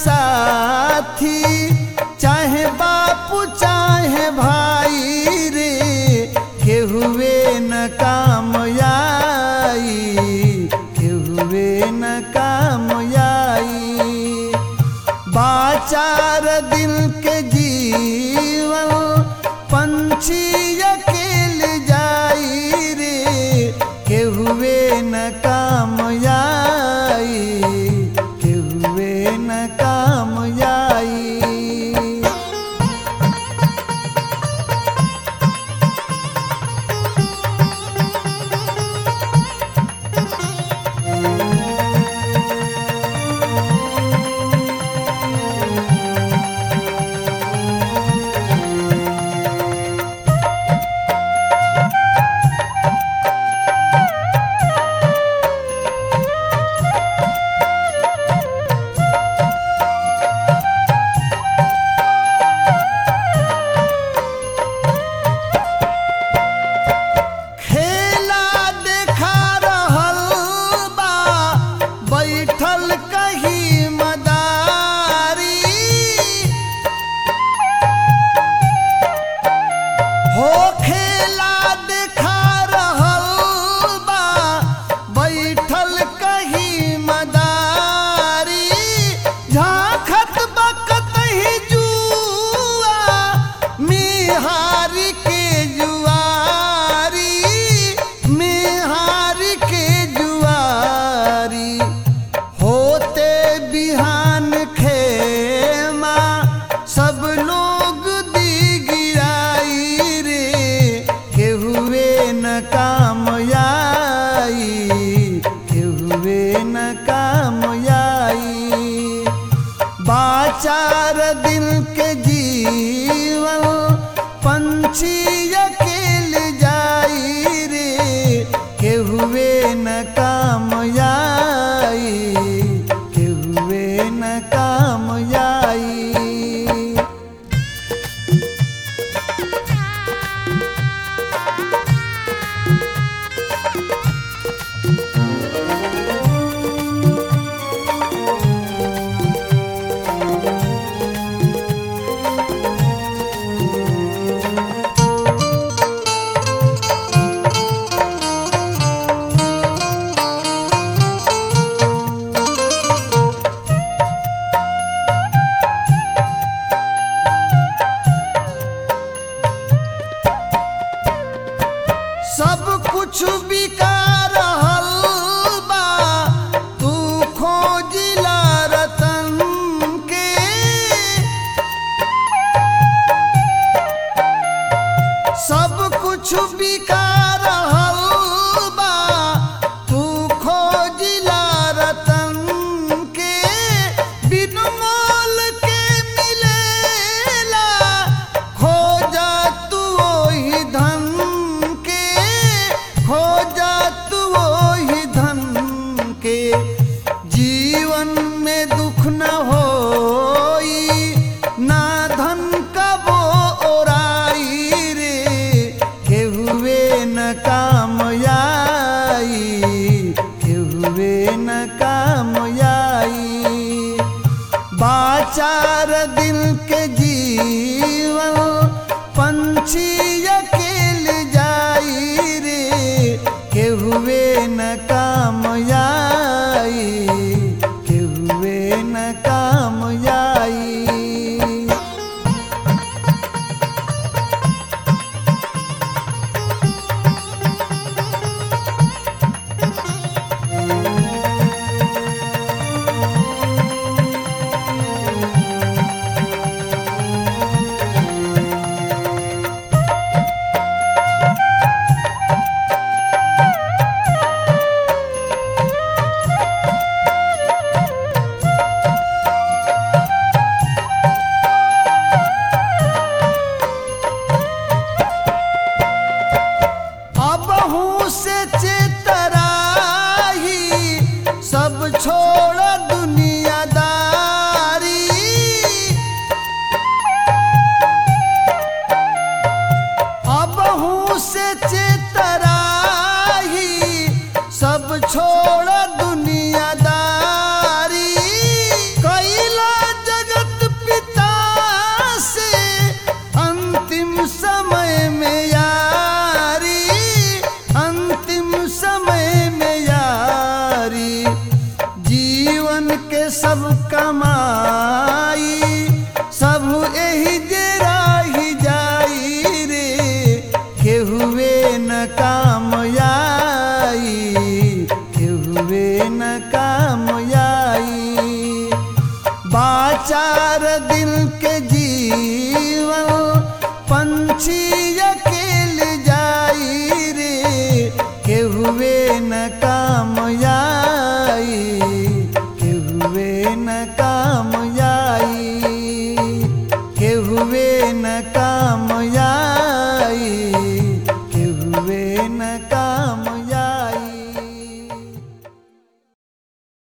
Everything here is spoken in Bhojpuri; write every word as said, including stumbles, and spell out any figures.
साथी चाहे बापू चाहे भाई रे केहुए न काम आई केहुए न काम आई बाचार दिल के जीवन पंछी अकेले जाई रे केहुए न काम आई केहुए न काम आई बाचार दिल के जीवन पंछी अकेले जाई रे केहुए न काम आई केहुए न काम आई सब कुछ बिका रहल बा तू खोजिला रतन के सब कुछ बिका रहल बा तू खोजिला रतन के बिन मोल के मिलेला खोजा तू ओही धन जीवन में दुख न होई ना धन का वो ओराई रे केहुए न काम आई केहुए न काम आई बाचार दिल के जीवन पंछी अकेले जाई रे केहुए न काम आई केहुए न काम आई छोड़ दुनियादारी अब हूँ से चेतराही सब छोड़ दुनियादारी कैला काम आई, केहुए न काम आई। बाचार दिल के जीवन पंछी अकेल जाई रे, केहुए न काम आई, केहुए न काम आई, केहुए न काम